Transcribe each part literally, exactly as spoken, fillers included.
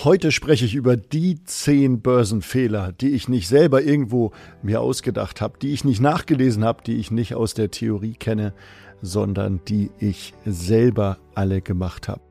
Heute spreche ich über die zehn Börsenfehler, die ich nicht selber irgendwo mir ausgedacht habe, die ich nicht nachgelesen habe, die ich nicht aus der Theorie kenne, sondern die ich selber alle gemacht habe.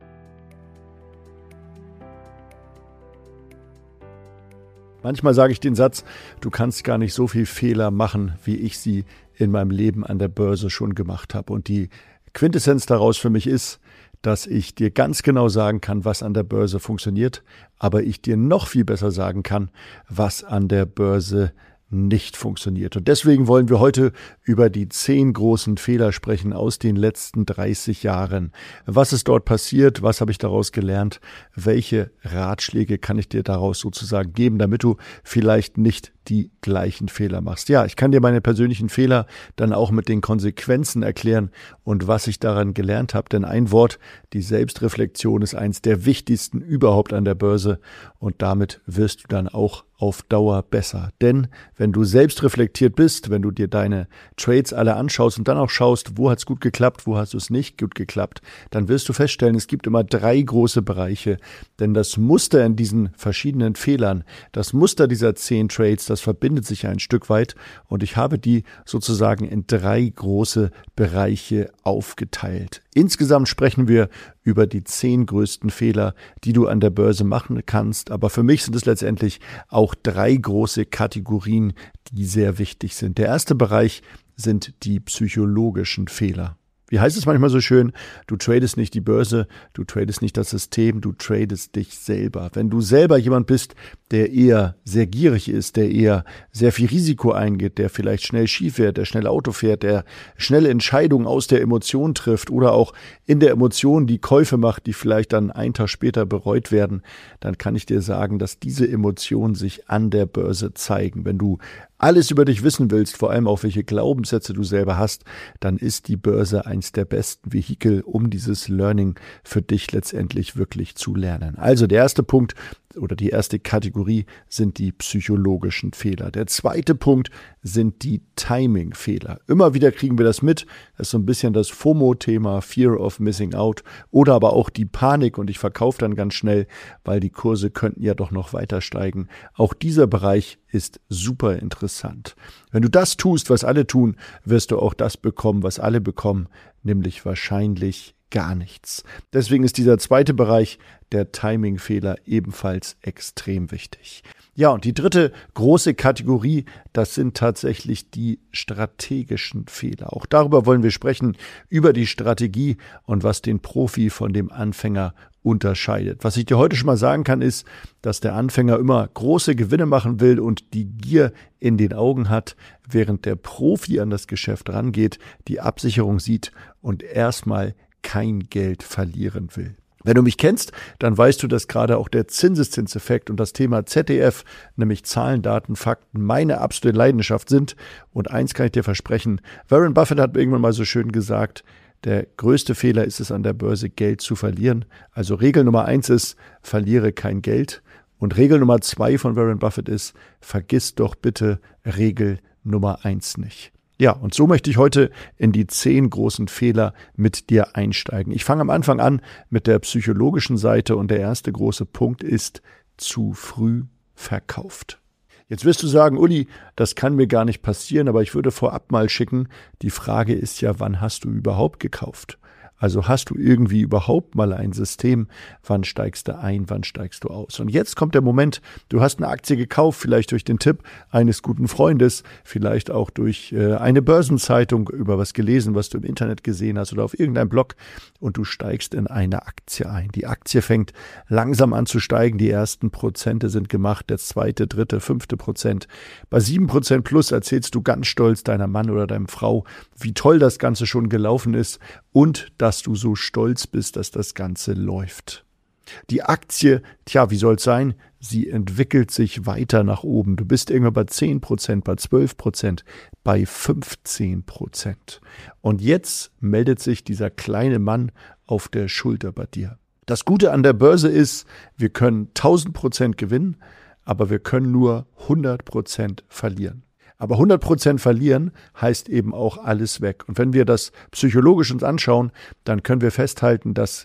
Manchmal sage ich den Satz, du kannst gar nicht so viel Fehler machen, wie ich sie in meinem Leben an der Börse schon gemacht habe. Und die Quintessenz daraus für mich ist, dass ich dir ganz genau sagen kann, was an der Börse funktioniert, aber ich dir noch viel besser sagen kann, was an der Börse nicht funktioniert. Und deswegen wollen wir heute über die zehn großen Fehler sprechen aus den letzten dreißig Jahren. Was ist dort passiert? Was habe ich daraus gelernt? Welche Ratschläge kann ich dir daraus sozusagen geben, damit du vielleicht nicht die gleichen Fehler machst? Ja, ich kann dir meine persönlichen Fehler dann auch mit den Konsequenzen erklären und was ich daran gelernt habe. Denn ein Wort, die Selbstreflexion, ist eins der wichtigsten überhaupt an der Börse und damit wirst du dann auch auf Dauer besser. Denn wenn du selbst reflektiert bist, wenn du dir deine Trades alle anschaust und dann auch schaust, wo hat es gut geklappt, wo hast du es nicht gut geklappt, dann wirst du feststellen, es gibt immer drei große Bereiche. Denn das Muster in diesen verschiedenen Fehlern, das Muster dieser zehn Trades, das verbindet sich ein Stück weit und ich habe die sozusagen in drei große Bereiche aufgeteilt. Insgesamt sprechen wir über die zehn größten Fehler, die du an der Börse machen kannst. Aber für mich sind es letztendlich auch drei große Kategorien, die sehr wichtig sind. Der erste Bereich sind die psychologischen Fehler. Wie heißt es manchmal so schön, du tradest nicht die Börse, du tradest nicht das System, du tradest dich selber. Wenn du selber jemand bist, der eher sehr gierig ist, der eher sehr viel Risiko eingeht, der vielleicht schnell Ski fährt, der schnell Auto fährt, der schnelle Entscheidungen aus der Emotion trifft oder auch in der Emotion die Käufe macht, die vielleicht dann einen Tag später bereut werden, dann kann ich dir sagen, dass diese Emotionen sich an der Börse zeigen. Wenn du alles über dich wissen willst, vor allem auch welche Glaubenssätze du selber hast, dann ist die Börse eins der besten Vehikel, um dieses Learning für dich letztendlich wirklich zu lernen. Also der erste Punkt oder die erste Kategorie sind die psychologischen Fehler. Der zweite Punkt sind die Timing-Fehler. Immer wieder kriegen wir das mit. Das ist so ein bisschen das FOMO-Thema, Fear of Missing Out, oder aber auch die Panik und ich verkaufe dann ganz schnell, weil die Kurse könnten ja doch noch weiter steigen. Auch dieser Bereich ist super interessant. Wenn du das tust, was alle tun, wirst du auch das bekommen, was alle bekommen, nämlich wahrscheinlich gar nichts. Deswegen ist dieser zweite Bereich, der Timing-Fehler, ebenfalls extrem wichtig. Ja, und die dritte große Kategorie, das sind tatsächlich die strategischen Fehler. Auch darüber wollen wir sprechen, über die Strategie und was den Profi von dem Anfänger unterscheidet. Was ich dir heute schon mal sagen kann, ist, dass der Anfänger immer große Gewinne machen will und die Gier in den Augen hat, während der Profi an das Geschäft rangeht, die Absicherung sieht und erstmal kein Geld verlieren will. Wenn du mich kennst, dann weißt du, dass gerade auch der Zinseszinseffekt und das Thema Z D F, nämlich Zahlen, Daten, Fakten, meine absolute Leidenschaft sind. Und eins kann ich dir versprechen, Warren Buffett hat irgendwann mal so schön gesagt, der größte Fehler ist es an der Börse, Geld zu verlieren. Also Regel Nummer eins ist, verliere kein Geld. Und Regel Nummer zwei von Warren Buffett ist, vergiss doch bitte Regel Nummer eins nicht. Ja, und so möchte ich heute in die zehn großen Fehler mit dir einsteigen. Ich fange am Anfang an mit der psychologischen Seite und der erste große Punkt ist zu früh verkauft. Jetzt wirst du sagen, Uli, das kann mir gar nicht passieren, aber ich würde vorab mal schicken, die Frage ist ja, wann hast du überhaupt gekauft? Also hast du irgendwie überhaupt mal ein System, wann steigst du ein, wann steigst du aus? Und jetzt kommt der Moment, du hast eine Aktie gekauft, vielleicht durch den Tipp eines guten Freundes, vielleicht auch durch äh, eine Börsenzeitung, über was gelesen, was du im Internet gesehen hast oder auf irgendeinem Blog und du steigst in eine Aktie ein. Die Aktie fängt langsam an zu steigen, die ersten Prozente sind gemacht, der zweite, dritte, fünfte Prozent. Bei sieben Prozent plus erzählst du ganz stolz deiner Mann oder deiner Frau, wie toll das Ganze schon gelaufen ist und dass du so stolz bist, dass das Ganze läuft. Die Aktie, tja, wie soll es sein? Sie entwickelt sich weiter nach oben. Du bist irgendwann bei zehn Prozent, bei zwölf Prozent, bei fünfzehn Prozent. Und jetzt meldet sich dieser kleine Mann auf der Schulter bei dir. Das Gute an der Börse ist, wir können tausend Prozent gewinnen, aber wir können nur hundert Prozent verlieren. Aber hundert Prozent verlieren heißt eben auch alles weg. Und wenn wir das psychologisch uns anschauen, dann können wir festhalten, dass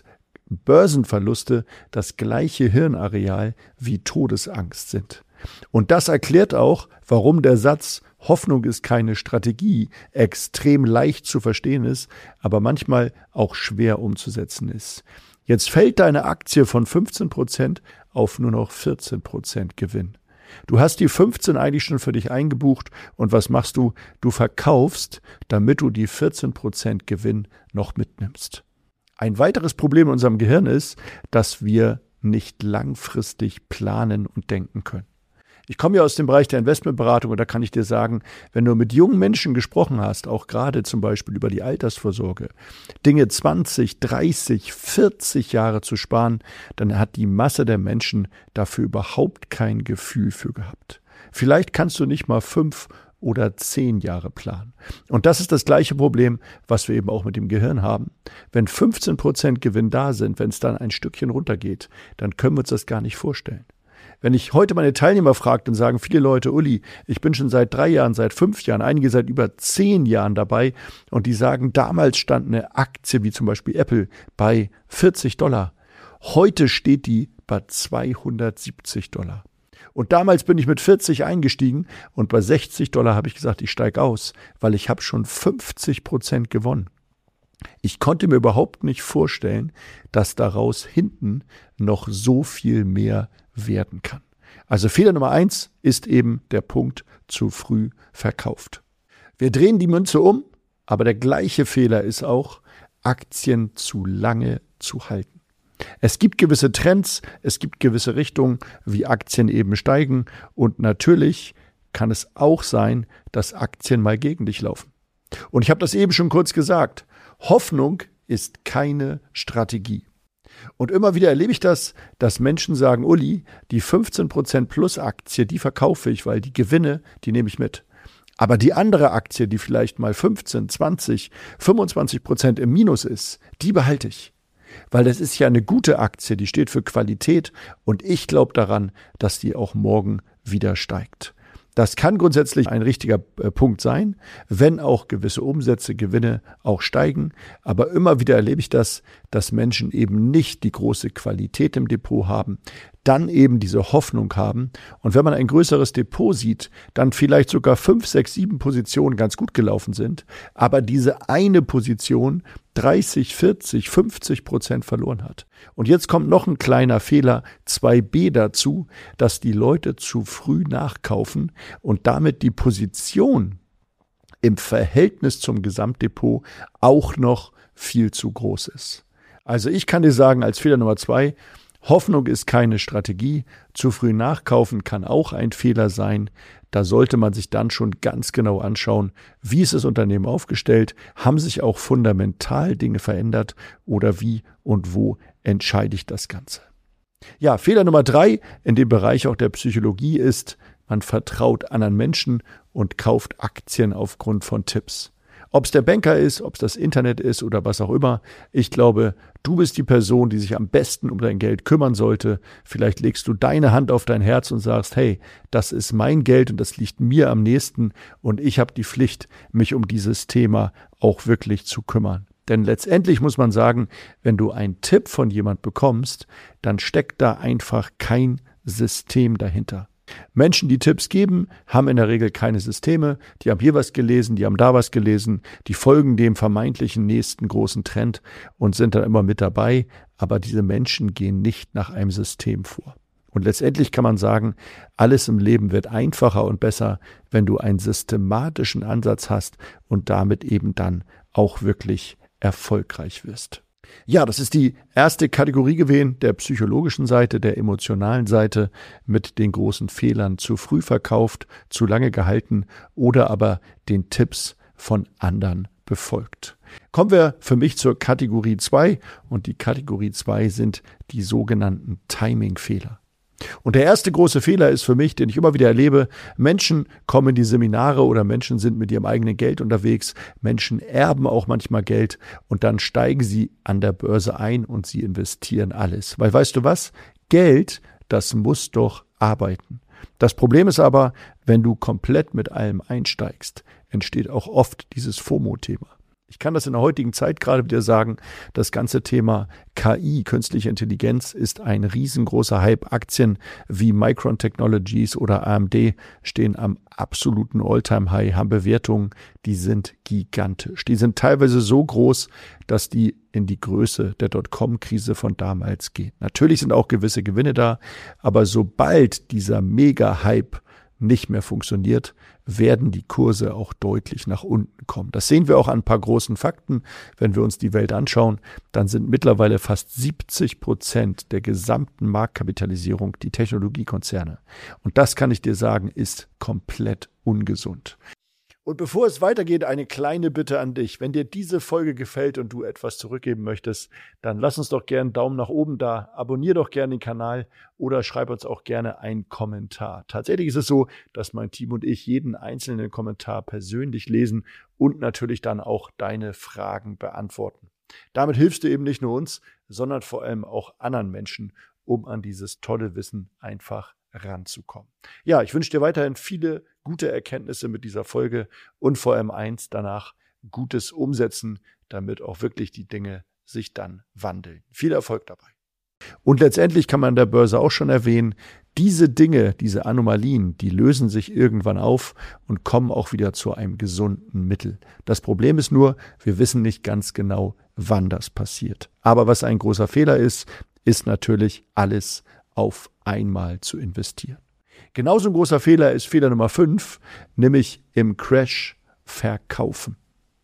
Börsenverluste das gleiche Hirnareal wie Todesangst sind. Und das erklärt auch, warum der Satz Hoffnung ist keine Strategie extrem leicht zu verstehen ist, aber manchmal auch schwer umzusetzen ist. Jetzt fällt deine Aktie von fünfzehn Prozent auf nur noch vierzehn Prozent Gewinn. Du hast die fünfzehn eigentlich schon für dich eingebucht und was machst du? Du verkaufst, damit du die vierzehn Prozent Gewinn noch mitnimmst. Ein weiteres Problem in unserem Gehirn ist, dass wir nicht langfristig planen und denken können. Ich komme ja aus dem Bereich der Investmentberatung und da kann ich dir sagen, wenn du mit jungen Menschen gesprochen hast, auch gerade zum Beispiel über die Altersvorsorge, Dinge zwanzig, dreißig, vierzig Jahre zu sparen, dann hat die Masse der Menschen dafür überhaupt kein Gefühl für gehabt. Vielleicht kannst du nicht mal fünf oder zehn Jahre planen. Und das ist das gleiche Problem, was wir eben auch mit dem Gehirn haben. Wenn fünfzehn Prozent Gewinn da sind, wenn es dann ein Stückchen runtergeht, dann können wir uns das gar nicht vorstellen. Wenn ich heute meine Teilnehmer frage, dann sagen viele Leute, Uli, ich bin schon seit drei Jahren, seit fünf Jahren, einige seit über zehn Jahren dabei und die sagen, damals stand eine Aktie wie zum Beispiel Apple bei vierzig Dollar. Heute steht die bei zweihundertsiebzig Dollar. Und damals bin ich mit vierzig eingestiegen und bei sechzig Dollar habe ich gesagt, ich steige aus, weil ich habe schon fünfzig Prozent gewonnen. Ich konnte mir überhaupt nicht vorstellen, dass daraus hinten noch so viel mehr werden kann. Also Fehler Nummer eins ist eben der Punkt, zu früh verkauft. Wir drehen die Münze um, aber der gleiche Fehler ist auch, Aktien zu lange zu halten. Es gibt gewisse Trends, es gibt gewisse Richtungen, wie Aktien eben steigen und natürlich kann es auch sein, dass Aktien mal gegen dich laufen. Und ich habe das eben schon kurz gesagt, Hoffnung ist keine Strategie. Und immer wieder erlebe ich das, dass Menschen sagen, Uli, die fünfzehn Prozent plus Aktie, die verkaufe ich, weil die Gewinne, die nehme ich mit. Aber die andere Aktie, die vielleicht mal fünfzehn, zwanzig, fünfundzwanzig Prozent im Minus ist, die behalte ich. Weil das ist ja eine gute Aktie, die steht für Qualität und ich glaube daran, dass die auch morgen wieder steigt. Das kann grundsätzlich ein richtiger äh, Punkt sein, wenn auch gewisse Umsätze, Gewinne auch steigen. Aber immer wieder erlebe ich das, dass Menschen eben nicht die große Qualität im Depot haben, dann eben diese Hoffnung haben. Und wenn man ein größeres Depot sieht, dann vielleicht sogar fünf, sechs, sieben Positionen ganz gut gelaufen sind, aber diese eine Position dreißig, vierzig, fünfzig Prozent verloren hat. Und jetzt kommt noch ein kleiner Fehler, zwei b dazu, dass die Leute zu früh nachkaufen und damit die Position im Verhältnis zum Gesamtdepot auch noch viel zu groß ist. Also ich kann dir sagen, als Fehler Nummer zwei, Hoffnung ist keine Strategie. Zu früh nachkaufen kann auch ein Fehler sein. Da sollte man sich dann schon ganz genau anschauen, wie ist das Unternehmen aufgestellt, haben sich auch fundamental Dinge verändert oder wie und wo entscheide ich das Ganze. Ja, Fehler Nummer drei in dem Bereich auch der Psychologie ist, man vertraut anderen Menschen und kauft Aktien aufgrund von Tipps. Ob es der Banker ist, ob es das Internet ist oder was auch immer. Ich glaube, du bist die Person, die sich am besten um dein Geld kümmern sollte. Vielleicht legst du deine Hand auf dein Herz und sagst, hey, das ist mein Geld und das liegt mir am nächsten und ich habe die Pflicht, mich um dieses Thema auch wirklich zu kümmern. Denn letztendlich muss man sagen, wenn du einen Tipp von jemand bekommst, dann steckt da einfach kein System dahinter. Menschen, die Tipps geben, haben in der Regel keine Systeme. Die haben hier was gelesen, die haben da was gelesen, die folgen dem vermeintlichen nächsten großen Trend und sind dann immer mit dabei. Aber diese Menschen gehen nicht nach einem System vor. Und letztendlich kann man sagen, alles im Leben wird einfacher und besser, wenn du einen systematischen Ansatz hast und damit eben dann auch wirklich erfolgreich wirst. Ja, das ist die erste Kategorie gewesen, der psychologischen Seite, der emotionalen Seite mit den großen Fehlern, zu früh verkauft, zu lange gehalten oder aber den Tipps von anderen befolgt. Kommen wir für mich zur Kategorie zwei und die Kategorie zwei sind die sogenannten Timing-Fehler. Und der erste große Fehler ist für mich, den ich immer wieder erlebe, Menschen kommen in die Seminare oder Menschen sind mit ihrem eigenen Geld unterwegs, Menschen erben auch manchmal Geld und dann steigen sie an der Börse ein und sie investieren alles. Weil weißt du was? Geld, das muss doch arbeiten. Das Problem ist aber, wenn du komplett mit allem einsteigst, entsteht auch oft dieses FOMO-Thema. Ich kann das in der heutigen Zeit gerade wieder sagen, das ganze Thema K I, künstliche Intelligenz, ist ein riesengroßer Hype. Aktien wie Micron Technologies oder A M D stehen am absoluten All-Time-High, haben Bewertungen, die sind gigantisch. Die sind teilweise so groß, dass die in die Größe der Dotcom-Krise von damals gehen. Natürlich sind auch gewisse Gewinne da, aber sobald dieser Mega-Hype nicht mehr funktioniert, werden die Kurse auch deutlich nach unten kommen. Das sehen wir auch an ein paar großen Fakten. Wenn wir uns die Welt anschauen, dann sind mittlerweile fast siebzig Prozent der gesamten Marktkapitalisierung die Technologiekonzerne. Und das kann ich dir sagen, ist komplett ungesund. Und bevor es weitergeht, eine kleine Bitte an dich. Wenn dir diese Folge gefällt und du etwas zurückgeben möchtest, dann lass uns doch gerne einen Daumen nach oben da, abonnier doch gerne den Kanal oder schreib uns auch gerne einen Kommentar. Tatsächlich ist es so, dass mein Team und ich jeden einzelnen Kommentar persönlich lesen und natürlich dann auch deine Fragen beantworten. Damit hilfst du eben nicht nur uns, sondern vor allem auch anderen Menschen, um an dieses tolle Wissen einfach ranzukommen. Ja, ich wünsche dir weiterhin viele gute Erkenntnisse mit dieser Folge und vor allem eins danach, gutes Umsetzen, damit auch wirklich die Dinge sich dann wandeln. Viel Erfolg dabei. Und letztendlich kann man an der Börse auch schon erwähnen, diese Dinge, diese Anomalien, die lösen sich irgendwann auf und kommen auch wieder zu einem gesunden Mittel. Das Problem ist nur, wir wissen nicht ganz genau, wann das passiert. Aber was ein großer Fehler ist, ist natürlich alles auf einmal zu investieren. Genauso ein großer Fehler ist Fehler Nummer fünf, nämlich im Crash verkaufen.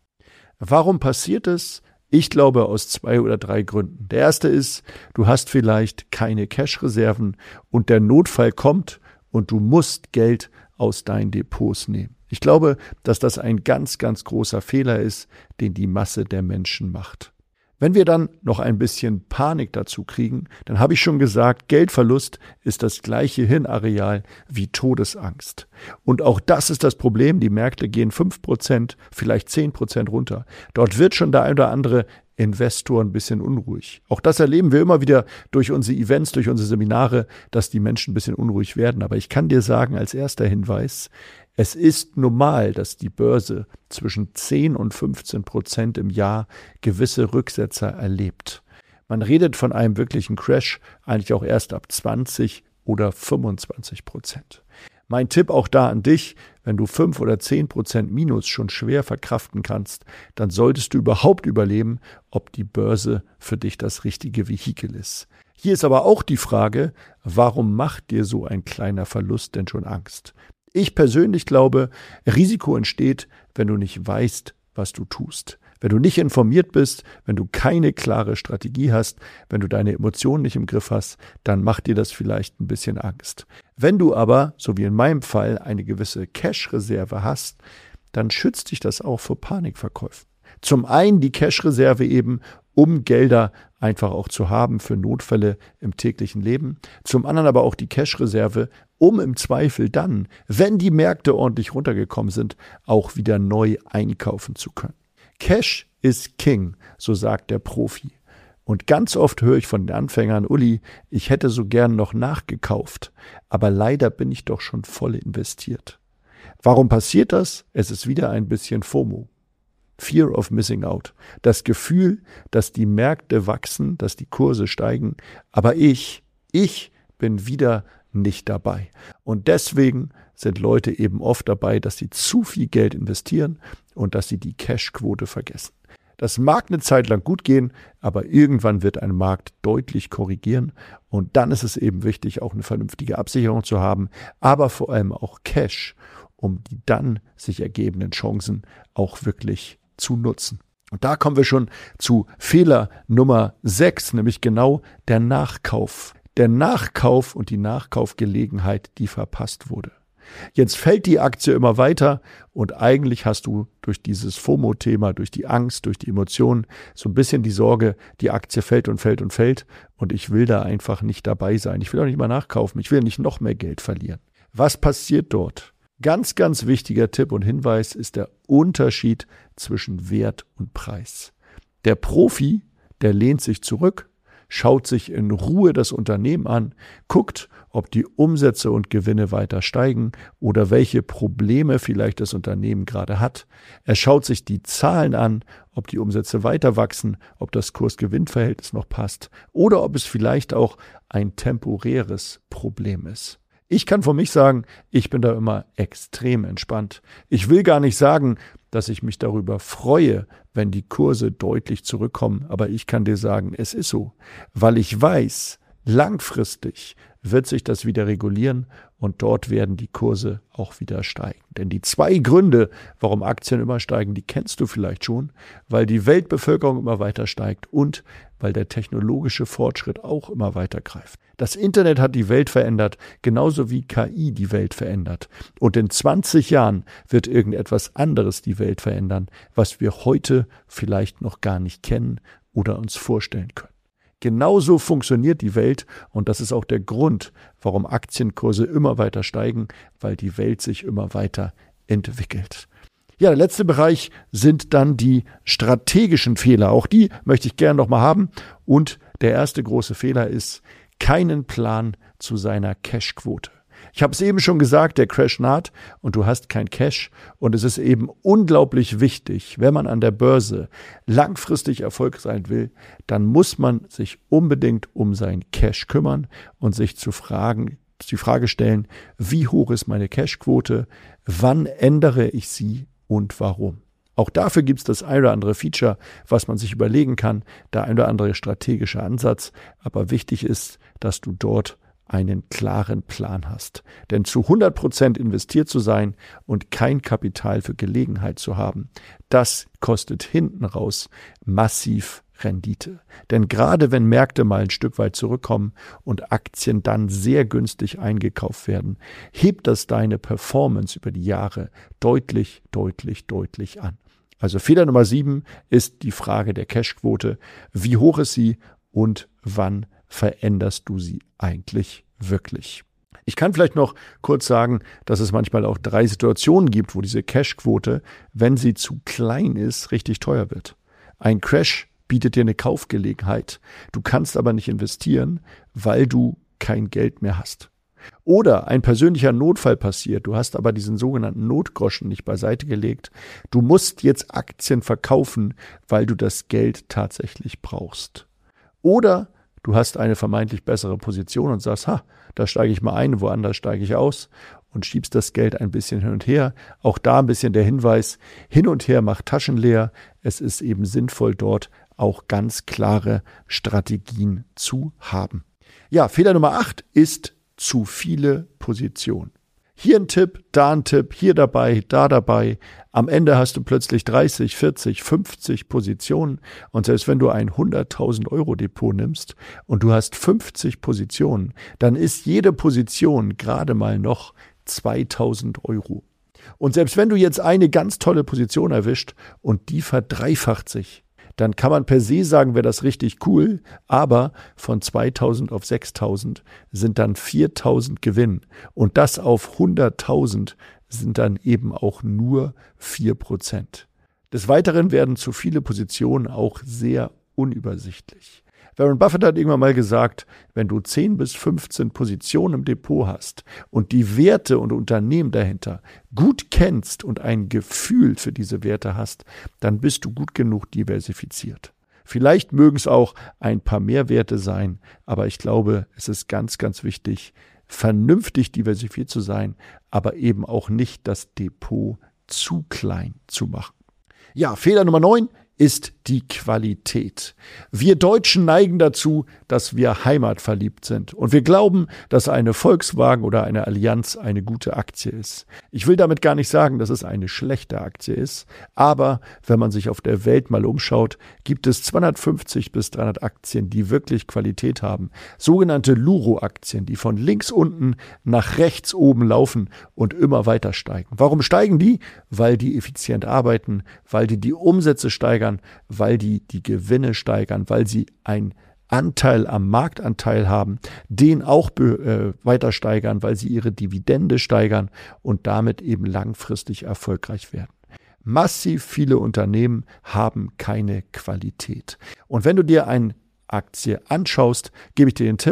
Warum passiert es? Ich glaube aus zwei oder drei Gründen. Der erste ist, du hast vielleicht keine Cash-Reserven und der Notfall kommt und du musst Geld aus deinen Depots nehmen. Ich glaube, dass das ein ganz, ganz großer Fehler ist, den die Masse der Menschen macht. Wenn wir dann noch ein bisschen Panik dazu kriegen, dann habe ich schon gesagt, Geldverlust ist das gleiche Hirnareal wie Todesangst. Und auch das ist das Problem, die Märkte gehen fünf Prozent, vielleicht zehn Prozent runter. Dort wird schon der ein oder andere Investor ein bisschen unruhig. Auch das erleben wir immer wieder durch unsere Events, durch unsere Seminare, dass die Menschen ein bisschen unruhig werden. Aber ich kann dir sagen, als erster Hinweis, es ist normal, dass die Börse zwischen zehn und fünfzehn Prozent im Jahr gewisse Rücksetzer erlebt. Man redet von einem wirklichen Crash eigentlich auch erst ab zwanzig oder fünfundzwanzig Prozent. Mein Tipp auch da an dich, wenn du fünf oder zehn Prozent Minus schon schwer verkraften kannst, dann solltest du überhaupt überleben, ob die Börse für dich das richtige Vehikel ist. Hier ist aber auch die Frage, warum macht dir so ein kleiner Verlust denn schon Angst? Ich persönlich glaube, Risiko entsteht, wenn du nicht weißt, was du tust. Wenn du nicht informiert bist, wenn du keine klare Strategie hast, wenn du deine Emotionen nicht im Griff hast, dann macht dir das vielleicht ein bisschen Angst. Wenn du aber, so wie in meinem Fall, eine gewisse Cash-Reserve hast, dann schützt dich das auch vor Panikverkäufen. Zum einen die Cash-Reserve eben, um Gelder einfach auch zu haben für Notfälle im täglichen Leben. Zum anderen aber auch die Cash-Reserve, um im Zweifel dann, wenn die Märkte ordentlich runtergekommen sind, auch wieder neu einkaufen zu können. Cash is King, so sagt der Profi. Und ganz oft höre ich von den Anfängern, Uli, ich hätte so gern noch nachgekauft, aber leider bin ich doch schon voll investiert. Warum passiert das? Es ist wieder ein bisschen FOMO. Fear of Missing Out. Das Gefühl, dass die Märkte wachsen, dass die Kurse steigen, aber ich, ich bin wieder nicht dabei. Und deswegen sind Leute eben oft dabei, dass sie zu viel Geld investieren und dass sie die Cashquote vergessen. Das mag eine Zeit lang gut gehen, aber irgendwann wird ein Markt deutlich korrigieren und dann ist es eben wichtig, auch eine vernünftige Absicherung zu haben, aber vor allem auch Cash, um die dann sich ergebenden Chancen auch wirklich zu nutzen. Und da kommen wir schon zu Fehler Nummer sechs, nämlich genau der Nachkauf. Der Nachkauf und die Nachkaufgelegenheit, die verpasst wurde. Jetzt fällt die Aktie immer weiter und eigentlich hast du durch dieses FOMO-Thema, durch die Angst, durch die Emotionen so ein bisschen die Sorge, die Aktie fällt und fällt und fällt und ich will da einfach nicht dabei sein. Ich will auch nicht mal nachkaufen, ich will nicht noch mehr Geld verlieren. Was passiert dort? Ganz, ganz wichtiger Tipp und Hinweis ist der Unterschied zwischen Wert und Preis. Der Profi, der lehnt sich zurück, schaut sich in Ruhe das Unternehmen an, guckt, ob die Umsätze und Gewinne weiter steigen oder welche Probleme vielleicht das Unternehmen gerade hat. Er schaut sich die Zahlen an, ob die Umsätze weiter wachsen, ob das Kurs-Gewinn-Verhältnis noch passt oder ob es vielleicht auch ein temporäres Problem ist. Ich kann von mich sagen, ich bin da immer extrem entspannt. Ich will gar nicht sagen, dass ich mich darüber freue, wenn die Kurse deutlich zurückkommen, aber ich kann dir sagen, es ist so, weil ich weiß, langfristig wird sich das wieder regulieren und dort werden die Kurse auch wieder steigen. Denn die zwei Gründe, warum Aktien immer steigen, die kennst du vielleicht schon, weil die Weltbevölkerung immer weiter steigt und weil der technologische Fortschritt auch immer weiter greift. Das Internet hat die Welt verändert, genauso wie K I die Welt verändert. Und in zwanzig Jahren wird irgendetwas anderes die Welt verändern, was wir heute vielleicht noch gar nicht kennen oder uns vorstellen können. Genauso funktioniert die Welt und das ist auch der Grund, warum Aktienkurse immer weiter steigen, weil die Welt sich immer weiter entwickelt. Ja, der letzte Bereich sind dann die strategischen Fehler. Auch die möchte ich gerne noch mal haben. Und der erste große Fehler ist, keinen Plan zu seiner Cashquote. Ich habe es eben schon gesagt, der Crash naht und du hast kein Cash. Und es ist eben unglaublich wichtig, wenn man an der Börse langfristig Erfolg sein will, dann muss man sich unbedingt um sein Cash kümmern und sich zu fragen, die Frage stellen, wie hoch ist meine Cashquote, wann ändere ich sie und warum. Auch dafür gibt es das ein oder andere Feature, was man sich überlegen kann, der ein oder andere strategische Ansatz. Aber wichtig ist, dass du dort einen klaren Plan hast. Denn zu hundert Prozent investiert zu sein und kein Kapital für Gelegenheit zu haben, das kostet hinten raus massiv Rendite. Denn gerade wenn Märkte mal ein Stück weit zurückkommen und Aktien dann sehr günstig eingekauft werden, hebt das deine Performance über die Jahre deutlich, deutlich, deutlich an. Also Fehler Nummer sieben ist die Frage der Cashquote. Wie hoch ist sie und wann veränderst du sie eigentlich wirklich? Ich kann vielleicht noch kurz sagen, dass es manchmal auch drei Situationen gibt, wo diese Cashquote, wenn sie zu klein ist, richtig teuer wird. Ein Crash bietet dir eine Kaufgelegenheit. Du kannst aber nicht investieren, weil du kein Geld mehr hast. Oder ein persönlicher Notfall passiert, du hast aber diesen sogenannten Notgroschen nicht beiseite gelegt. Du musst jetzt Aktien verkaufen, weil du das Geld tatsächlich brauchst. Oder du hast eine vermeintlich bessere Position und sagst, ha, da steige ich mal ein, woanders steige ich aus und schiebst das Geld ein bisschen hin und her. Auch da ein bisschen der Hinweis, hin und her macht Taschen leer. Es ist eben sinnvoll, dort auch ganz klare Strategien zu haben. Ja, Fehler Nummer acht ist zu viele Positionen. Hier ein Tipp, da ein Tipp, hier dabei, da dabei. Am Ende hast du plötzlich dreißig, vierzig, fünfzig Positionen und selbst wenn du ein hunderttausend Euro Depot nimmst und du hast fünfzig Positionen, dann ist jede Position gerade mal noch zweitausend Euro. Und selbst wenn du jetzt eine ganz tolle Position erwischt und die verdreifacht sich, dann kann man per se sagen, wäre das richtig cool, aber von zweitausend auf sechstausend sind dann viertausend Gewinn und das auf hunderttausend sind dann eben auch nur vier Prozent. Des Weiteren werden zu viele Positionen auch sehr unübersichtlich. Warren Buffett hat irgendwann mal gesagt, wenn du zehn bis fünfzehn Positionen im Depot hast und die Werte und Unternehmen dahinter gut kennst und ein Gefühl für diese Werte hast, dann bist du gut genug diversifiziert. Vielleicht mögen es auch ein paar mehr Werte sein, aber ich glaube, es ist ganz, ganz wichtig, vernünftig diversifiziert zu sein, aber eben auch nicht das Depot zu klein zu machen. Ja, Fehler Nummer neun ist die Qualität. Wir Deutschen neigen dazu, dass wir heimatverliebt sind und wir glauben, dass eine Volkswagen oder eine Allianz eine gute Aktie ist. Ich will damit gar nicht sagen, dass es eine schlechte Aktie ist, aber wenn man sich auf der Welt mal umschaut, gibt es zweihundertfünfzig bis dreihundert Aktien, die wirklich Qualität haben. Sogenannte Luro-Aktien, die von links unten nach rechts oben laufen und immer weiter steigen. Warum steigen die? Weil die effizient arbeiten, weil die die Umsätze steigern, weil die die Gewinne steigern, weil sie einen Anteil am Marktanteil haben, den auch be- äh, weiter steigern, weil sie ihre Dividende steigern und damit eben langfristig erfolgreich werden. Massiv viele Unternehmen haben keine Qualität. Und wenn du dir eine Aktie anschaust, gebe ich dir den Tipp,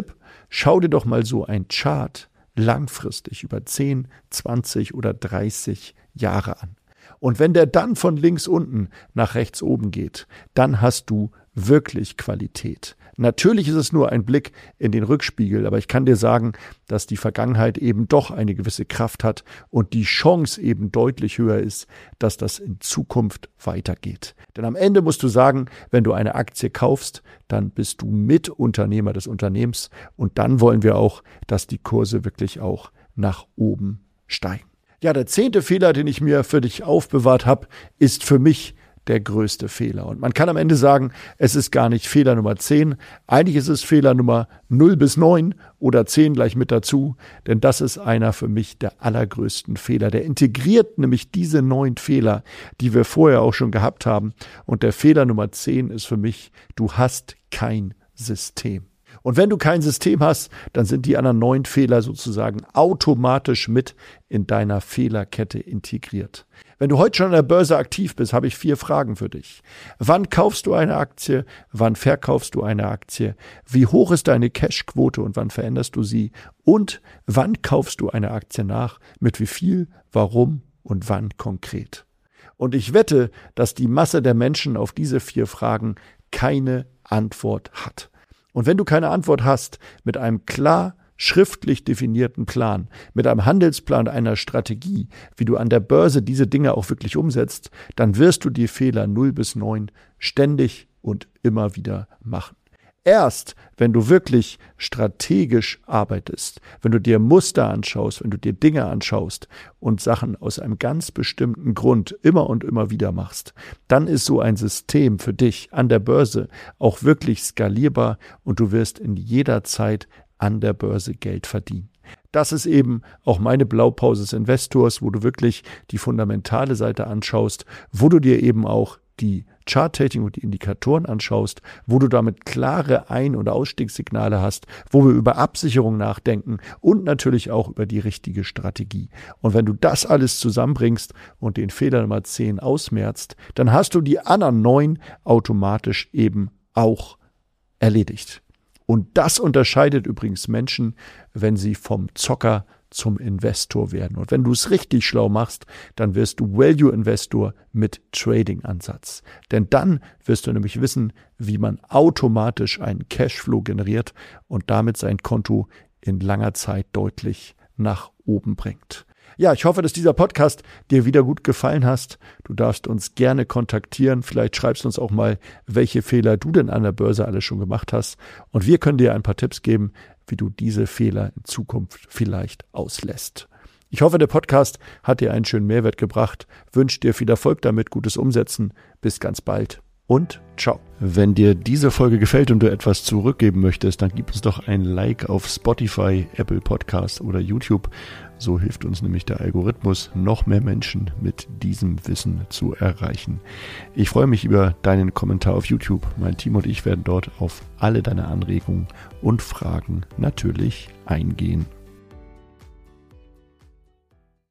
schau dir doch mal so ein Chart langfristig über zehn, zwanzig oder dreißig Jahre an. Und wenn der dann von links unten nach rechts oben geht, dann hast du wirklich Qualität. Natürlich ist es nur ein Blick in den Rückspiegel, aber ich kann dir sagen, dass die Vergangenheit eben doch eine gewisse Kraft hat und die Chance eben deutlich höher ist, dass das in Zukunft weitergeht. Denn am Ende musst du sagen, wenn du eine Aktie kaufst, dann bist du Mitunternehmer des Unternehmens und dann wollen wir auch, dass die Kurse wirklich auch nach oben steigen. Ja, der zehnte Fehler, den ich mir für dich aufbewahrt habe, ist für mich der größte Fehler. Und man kann am Ende sagen, es ist gar nicht Fehler Nummer zehn. Eigentlich ist es Fehler Nummer null bis neun oder zehn gleich mit dazu. Denn das ist einer für mich der allergrößten Fehler. Der integriert nämlich diese neun Fehler, die wir vorher auch schon gehabt haben. Und der Fehler Nummer zehn ist für mich, du hast kein System. Und wenn du kein System hast, dann sind die anderen neun Fehler sozusagen automatisch mit in deiner Fehlerkette integriert. Wenn du heute schon an der Börse aktiv bist, habe ich vier Fragen für dich. Wann kaufst du eine Aktie? Wann verkaufst du eine Aktie? Wie hoch ist deine Cashquote und wann veränderst du sie? Und wann kaufst du eine Aktie nach? Mit wie viel? Warum? Und wann konkret? Und ich wette, dass die Masse der Menschen auf diese vier Fragen keine Antwort hat. Und wenn du keine Antwort hast, mit einem klar schriftlich definierten Plan, mit einem Handelsplan, einer Strategie, wie du an der Börse diese Dinge auch wirklich umsetzt, dann wirst du die Fehler null bis neun ständig und immer wieder machen. Erst wenn du wirklich strategisch arbeitest, wenn du dir Muster anschaust, wenn du dir Dinge anschaust und Sachen aus einem ganz bestimmten Grund immer und immer wieder machst, dann ist so ein System für dich an der Börse auch wirklich skalierbar und du wirst in jeder Zeit an der Börse Geld verdienen. Das ist eben auch meine Blaupause des Investors, wo du wirklich die fundamentale Seite anschaust, wo du dir eben auch die Chart-Taking und die Indikatoren anschaust, wo du damit klare Ein- und Ausstiegssignale hast, wo wir über Absicherung nachdenken und natürlich auch über die richtige Strategie. Und wenn du das alles zusammenbringst und den Fehler Nummer zehn ausmerzt, dann hast du die anderen neun automatisch eben auch erledigt. Und das unterscheidet übrigens Menschen, wenn sie vom Zocker zum Investor werden. Und wenn du es richtig schlau machst, dann wirst du Value-Investor mit Trading-Ansatz. Denn dann wirst du nämlich wissen, wie man automatisch einen Cashflow generiert und damit sein Konto in langer Zeit deutlich nach oben bringt. Ja, ich hoffe, dass dieser Podcast dir wieder gut gefallen hat. Du darfst uns gerne kontaktieren. Vielleicht schreibst du uns auch mal, welche Fehler du denn an der Börse alles schon gemacht hast. Und wir können dir ein paar Tipps geben, wie du diese Fehler in Zukunft vielleicht auslässt. Ich hoffe, der Podcast hat dir einen schönen Mehrwert gebracht. Wünsche dir viel Erfolg damit, gutes Umsetzen. Bis ganz bald und ciao. Wenn dir diese Folge gefällt und du etwas zurückgeben möchtest, dann gib uns doch ein Like auf Spotify, Apple Podcasts oder YouTube. So hilft uns nämlich der Algorithmus, noch mehr Menschen mit diesem Wissen zu erreichen. Ich freue mich über deinen Kommentar auf YouTube. Mein Team und ich werden dort auf alle deine Anregungen und Fragen natürlich eingehen.